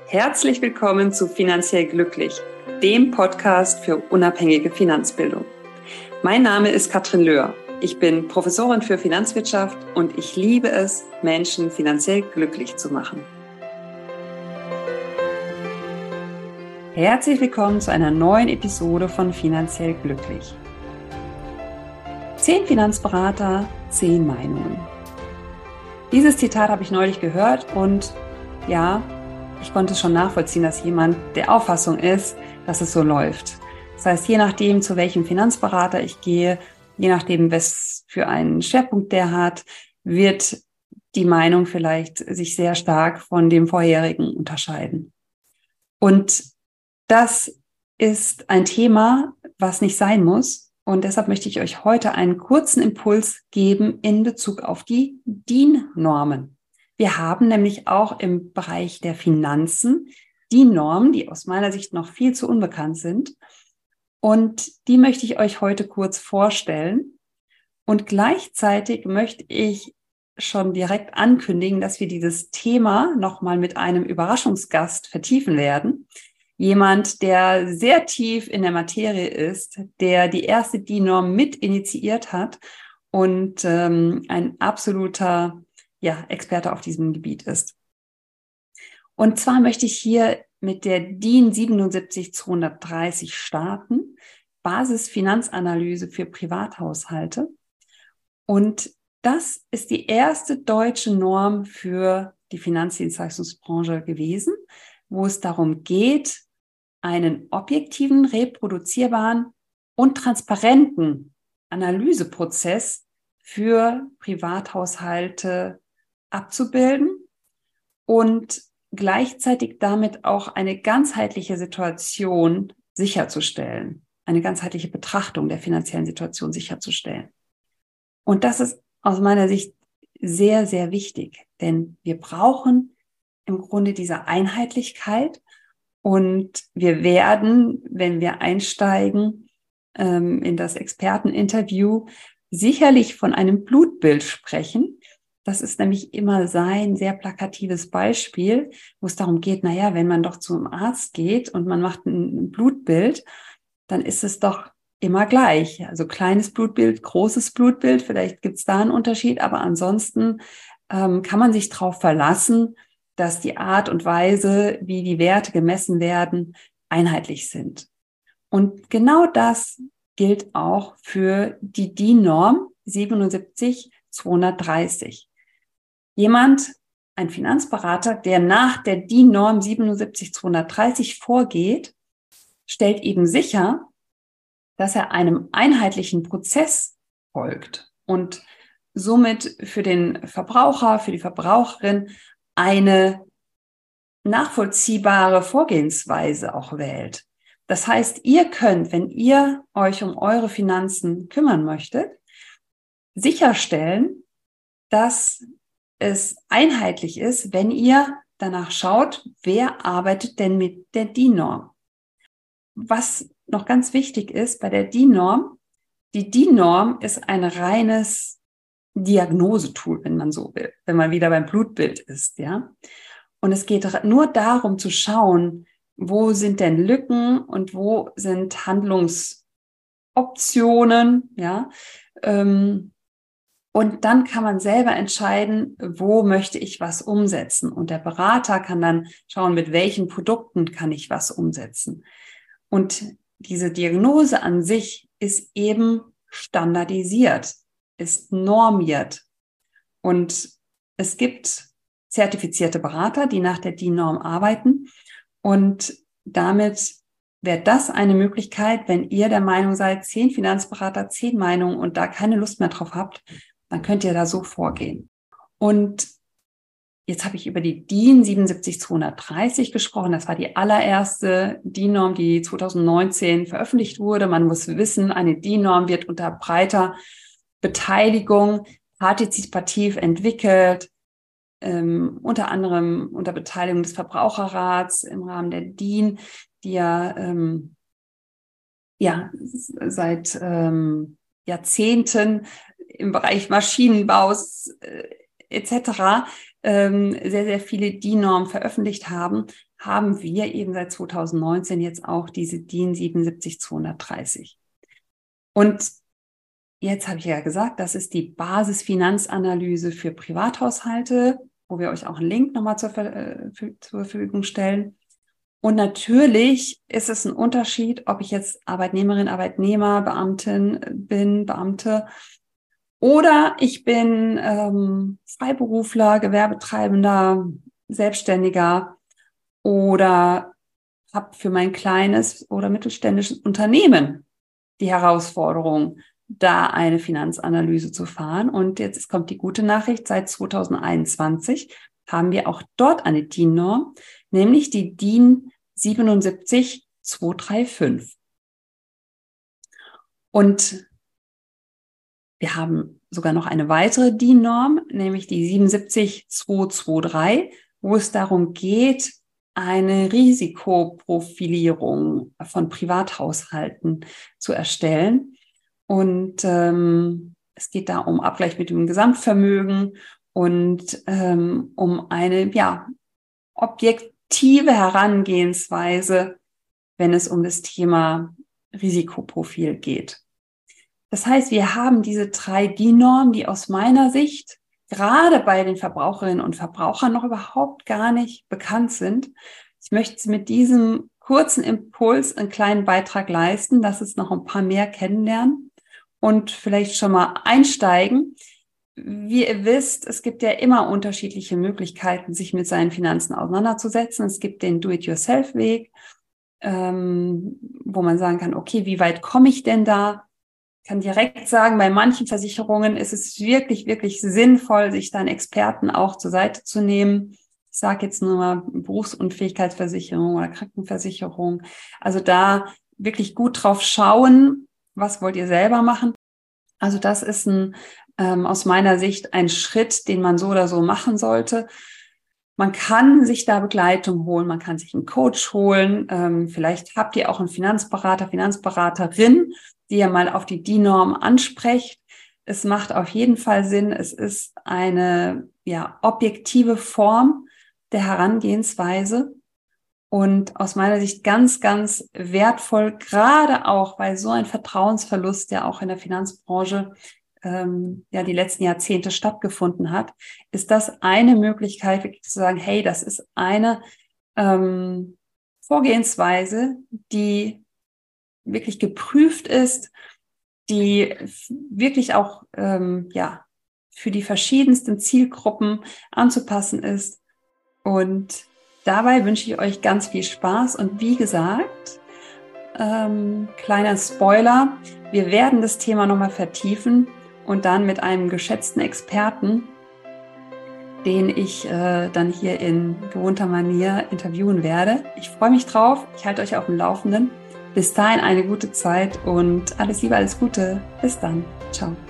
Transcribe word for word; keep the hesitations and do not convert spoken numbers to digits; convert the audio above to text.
Herzlich willkommen zu Finanziell Glücklich, dem Podcast für unabhängige Finanzbildung. Mein Name ist Katrin Löhr. Ich bin Professorin für Finanzwirtschaft und ich liebe es, Menschen finanziell glücklich zu machen. Herzlich willkommen zu einer neuen Episode von Finanziell Glücklich. Zehn Finanzberater, zehn Meinungen. Dieses Zitat habe ich neulich gehört und ja, ich konnte schon nachvollziehen, dass jemand der Auffassung ist, dass es so läuft. Das heißt, je nachdem, zu welchem Finanzberater ich gehe, je nachdem, was für einen Schwerpunkt der hat, wird die Meinung vielleicht sich sehr stark von dem vorherigen unterscheiden. Und das ist ein Thema, was nicht sein muss. Und deshalb möchte ich euch heute einen kurzen Impuls geben in Bezug auf die D I N-Normen. Wir haben nämlich auch im Bereich der Finanzen die Normen, die aus meiner Sicht noch viel zu unbekannt sind. Und die möchte ich euch heute kurz vorstellen. Und gleichzeitig möchte ich schon direkt ankündigen, dass wir dieses Thema nochmal mit einem Überraschungsgast vertiefen werden. Jemand, der sehr tief in der Materie ist, der die erste D I N-Norm mit initiiert hat und ähm, ein absoluter ja, Experte auf diesem Gebiet ist. Und zwar möchte ich hier mit der D I N siebenundsiebzig zweihundertdreißig starten, Basisfinanzanalyse für Privathaushalte. Und das ist die erste deutsche Norm für die Finanzdienstleistungsbranche gewesen, wo es darum geht, einen objektiven, reproduzierbaren und transparenten Analyseprozess für Privathaushalte abzubilden und gleichzeitig damit auch eine ganzheitliche Situation sicherzustellen, eine ganzheitliche Betrachtung der finanziellen Situation sicherzustellen. Und das ist aus meiner Sicht sehr, sehr wichtig, denn wir brauchen im Grunde diese Einheitlichkeit und wir werden, wenn wir einsteigen ähm, in das Experteninterview, sicherlich von einem Blutbild sprechen. Das ist nämlich immer sein sehr plakatives Beispiel, wo es darum geht, naja, wenn man doch zum Arzt geht und man macht ein Blutbild, dann ist es doch immer gleich. Also kleines Blutbild, großes Blutbild, vielleicht gibt es da einen Unterschied, aber ansonsten ähm, kann man sich darauf verlassen, dass die Art und Weise, wie die Werte gemessen werden, einheitlich sind. Und genau das gilt auch für die D I N-Norm siebenundsiebzig zweihundertdreißig. Jemand, ein Finanzberater, der nach der D I N-Norm siebenundsiebzig zweihundertdreißig vorgeht, stellt eben sicher, dass er einem einheitlichen Prozess folgt und somit für den Verbraucher, für die Verbraucherin eine nachvollziehbare Vorgehensweise auch wählt. Das heißt, ihr könnt, wenn ihr euch um eure Finanzen kümmern möchtet, sicherstellen, dass es einheitlich ist, wenn ihr danach schaut, wer arbeitet denn mit der D I N-Norm. Was noch ganz wichtig ist bei der D I N-Norm, die D I N-Norm ist ein reines Diagnosetool, wenn man so will, wenn man wieder beim Blutbild ist, ja. Und es geht nur darum zu schauen, wo sind denn Lücken und wo sind Handlungsoptionen, ja. Ähm, Und dann kann man selber entscheiden, wo möchte ich was umsetzen. Und der Berater kann dann schauen, mit welchen Produkten kann ich was umsetzen. Und diese Diagnose an sich ist eben standardisiert, ist normiert. Und es gibt zertifizierte Berater, die nach der D I N-Norm arbeiten. Und damit wäre das eine Möglichkeit, wenn ihr der Meinung seid, zehn Finanzberater, zehn Meinungen und da keine Lust mehr drauf habt, dann könnt ihr da so vorgehen. Und jetzt habe ich über die D I N siebenundsiebzig zweihundertdreißig gesprochen. Das war die allererste D I N-Norm, die zweitausendneunzehn veröffentlicht wurde. Man muss wissen, eine D I N-Norm wird unter breiter Beteiligung partizipativ entwickelt, ähm, unter anderem unter Beteiligung des Verbraucherrats im Rahmen der D I N, die ja, ähm, ja seit ähm, Jahrzehnten im Bereich Maschinenbaus äh, et cetera ähm, sehr, sehr viele D I N-Normen veröffentlicht haben. haben wir eben seit zweitausendneunzehn jetzt auch diese DIN sieben sieben zwei drei null. Und jetzt habe ich ja gesagt, das ist die Basisfinanzanalyse für Privathaushalte, wo wir euch auch einen Link nochmal zur, äh, für, zur Verfügung stellen. Und natürlich ist es ein Unterschied, ob ich jetzt Arbeitnehmerin, Arbeitnehmer, Beamtin bin, Beamte, oder ich bin ähm, Freiberufler, Gewerbetreibender, Selbstständiger oder habe für mein kleines oder mittelständisches Unternehmen die Herausforderung, da eine Finanzanalyse zu fahren. Und jetzt kommt die gute Nachricht, seit zweitausendeinundzwanzig haben wir auch dort eine DIN-Norm, nämlich die DIN sieben sieben zwei drei fünf. Und wir haben sogar noch eine weitere DIN-Norm, nämlich die sieben sieben zwei zwei drei, wo es darum geht, eine Risikoprofilierung von Privathaushalten zu erstellen. Und ähm, es geht da um Abgleich mit dem Gesamtvermögen und ähm, um eine ja, objektive Herangehensweise, wenn es um das Thema Risikoprofil geht. Das heißt, wir haben diese drei DIN-Normen, die aus meiner Sicht gerade bei den Verbraucherinnen und Verbrauchern noch überhaupt gar nicht bekannt sind. Ich möchte mit diesem kurzen Impuls einen kleinen Beitrag leisten, dass es noch ein paar mehr kennenlernen und vielleicht schon mal einsteigen. Wie ihr wisst, es gibt ja immer unterschiedliche Möglichkeiten, sich mit seinen Finanzen auseinanderzusetzen. Es gibt den Do-it-yourself-Weg, ähm, wo man sagen kann, okay, wie weit komme ich denn da? Ich kann direkt sagen, bei manchen Versicherungen ist es wirklich, wirklich sinnvoll, sich dann Experten auch zur Seite zu nehmen. Ich sage jetzt nur mal Berufsunfähigkeitsversicherung oder Krankenversicherung. Also da wirklich gut drauf schauen, was wollt ihr selber machen. Also das ist ein, ähm, aus meiner Sicht ein Schritt, den man so oder so machen sollte. Man kann sich da Begleitung holen, man kann sich einen Coach holen. Ähm, vielleicht habt ihr auch einen Finanzberater, Finanzberaterin, die ihr mal auf die DIN-Norm ansprecht. Es macht auf jeden Fall Sinn. Es ist eine ja, objektive Form der Herangehensweise und aus meiner Sicht ganz, ganz wertvoll, gerade auch bei so einem Vertrauensverlust, der auch in der Finanzbranche ähm, ja die letzten Jahrzehnte stattgefunden hat, ist das eine Möglichkeit, wirklich zu sagen, hey, das ist eine ähm, Vorgehensweise, die wirklich geprüft ist, die wirklich auch ähm, ja für die verschiedensten Zielgruppen anzupassen ist. Und dabei wünsche ich euch ganz viel Spaß. Und wie gesagt, ähm, kleiner Spoiler, wir werden das Thema nochmal vertiefen und dann mit einem geschätzten Experten, den ich äh, dann hier in gewohnter Manier interviewen werde. Ich freue mich drauf. Ich halte euch auf dem Laufenden. Bis dahin eine gute Zeit und alles Liebe, alles Gute. Bis dann. Ciao.